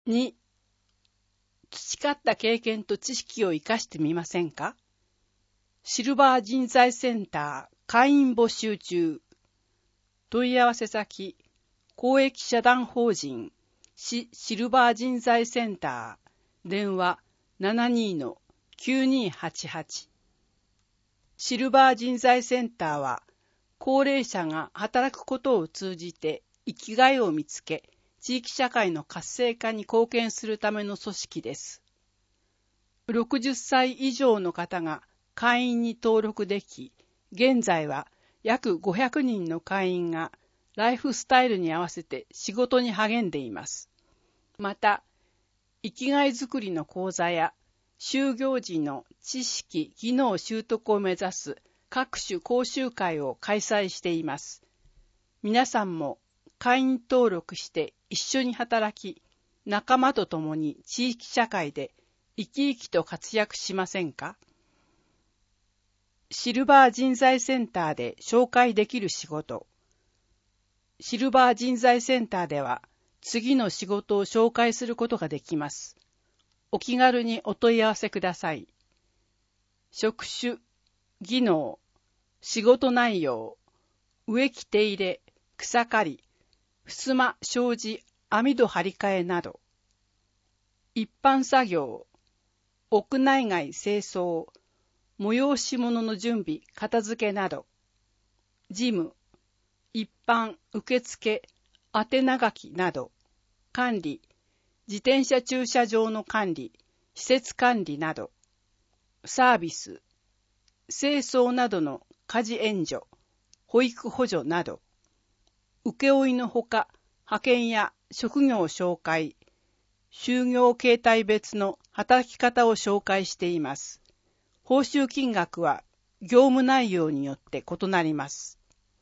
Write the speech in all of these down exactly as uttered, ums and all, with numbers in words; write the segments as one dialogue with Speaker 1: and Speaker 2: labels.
Speaker 1: に、培った経験と知識を生かしてみませんか？シルバー人材センター会員募集中。問い合わせ先、公益社団法人シシルバー人材センター、電話 ななにーのきゅうにーはちはち。シルバー人材センターは、高齢者が働くことを通じて生きがいを見つけ、地域社会の活性化に貢献するための組織です。ろくじゅっさい以上の方が会員に登録でき、現在は約ごひゃくにんの会員がライフスタイルに合わせて仕事に励んでいます。また、生きがいづくりの講座や就業時の知識・技能習得を目指す各種講習会を開催しています。皆さんも会員登録して一緒に働き、仲間と共に地域社会で生き生きと活躍しませんか？シルバー人材センターで紹介できる仕事。シルバー人材センターでは次の仕事を紹介することができます。お気軽にお問い合わせください。職種、技能、仕事内容、植木手入れ、草刈り、襖、障子、網戸張り替えなど。一般作業、屋内外清掃、催し物の準備、片付けなど。事務、一般、受付、宛名書きなど。管理、自転車駐車場の管理、施設管理など。サービス、清掃などの家事援助、保育補助など。請負のほか、派遣や職業紹介、就業形態別の働き方を紹介しています。報酬金額は業務内容によって異なります。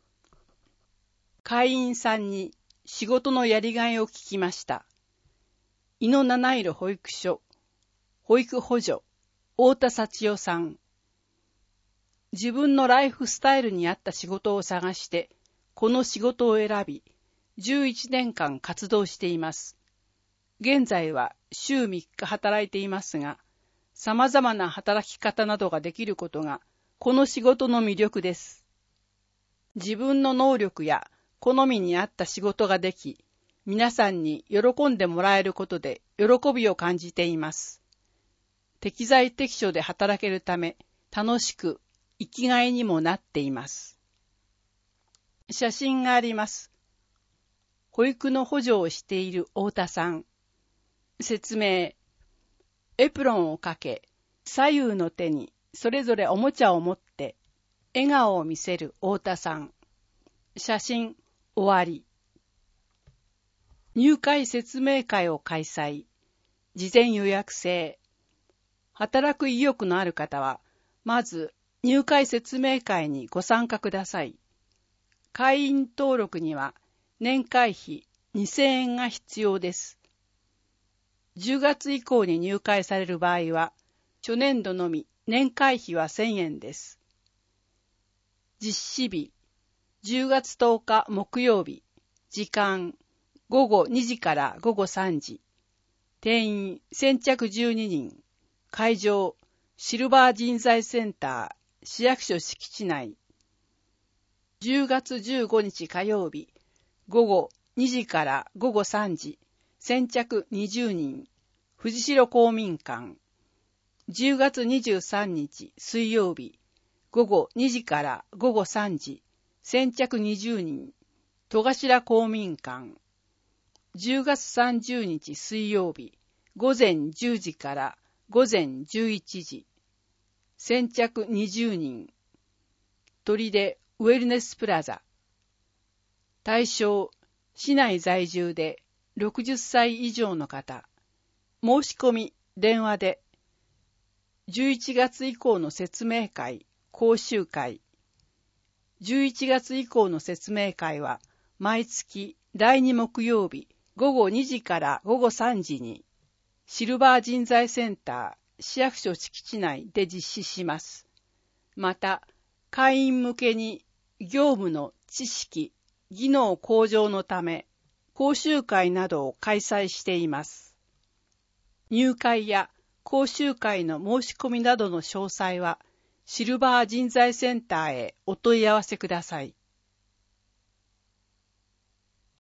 Speaker 1: 会員さんに仕事のやりがいを聞きました。井野七色保育所、保育補助、太田幸代さん。自分のライフスタイルに合った仕事を探して、この仕事を選び、じゅういちねんかん活動しています。現在は週みっか働いていますが、様々な働き方などができることが、この仕事の魅力です。自分の能力や好みに合った仕事ができ、皆さんに喜んでもらえることで喜びを感じています。適材適所で働けるため、楽しく生きがいにもなっています。写真があります。保育の補助をしている太田さん。説明。エプロンをかけ、左右の手にそれぞれおもちゃを持って笑顔を見せる太田さん。写真終わり。入会説明会を開催。事前予約制。働く意欲のある方は、まず入会説明会にご参加ください。会員登録には年会費にせんえんが必要です。じゅうがつ以降に入会される場合は、初年度のみ年会費はせんえんです。実施日、じゅうがつとおか木曜日、時間、ごごにじからごごさんじ。定員先着じゅうににん。会場、シルバー人材センター、市役所敷地内。じゅうがつじゅうごにち火曜日、ごごにじからごごさんじ。先着にじゅうにん、藤代公民館。じゅうがつにじゅうさんにち水曜日、ごごにじからごごさんじ。先着にじゅうにん、戸頭公民館。じゅうがつさんじゅうにち水曜日、ごぜんじゅうじからごぜんじゅういちじ。先着にじゅうにん、砦ウェルネスプラザ。対象、市内在住でろくじゅっさい以上の方。申し込み、電話で。じゅういちがつ以降の説明会、講習会。じゅういちがつ以降の説明会は、毎月だいに木曜日、ごごにじからごごさんじに、シルバー人材センター、市役所敷地内で実施します。また、会員向けに業務の知識、技能向上のため、講習会などを開催しています。 入会や講習会の申し込みなどの詳細は、シルバー人材センターへお問い合わせください。